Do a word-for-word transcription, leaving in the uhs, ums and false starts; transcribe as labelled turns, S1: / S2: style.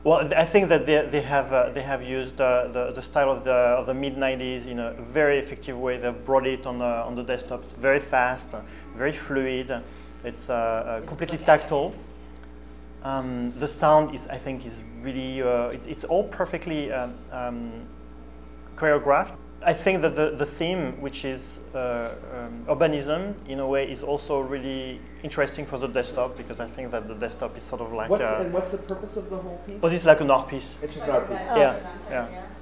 S1: Well, I think that they, they have uh, they have used uh, the the style of the of the mid nineties in a very effective way. They've brought it on the on the desktop. It's very fast, uh, very fluid. It's uh, uh, completely tactile. Um, the sound is, I think, is really uh, it, it's all perfectly um, um, choreographed. I think that the, the theme, which is uh, um, urbanism, in a way, is also really interesting for the desktop, because I think that the desktop is sort of like.
S2: What's,
S1: uh,
S2: and what's the purpose of the whole piece?
S1: Well, it's like an art piece.
S2: It's just an art piece.
S1: Yeah, yeah.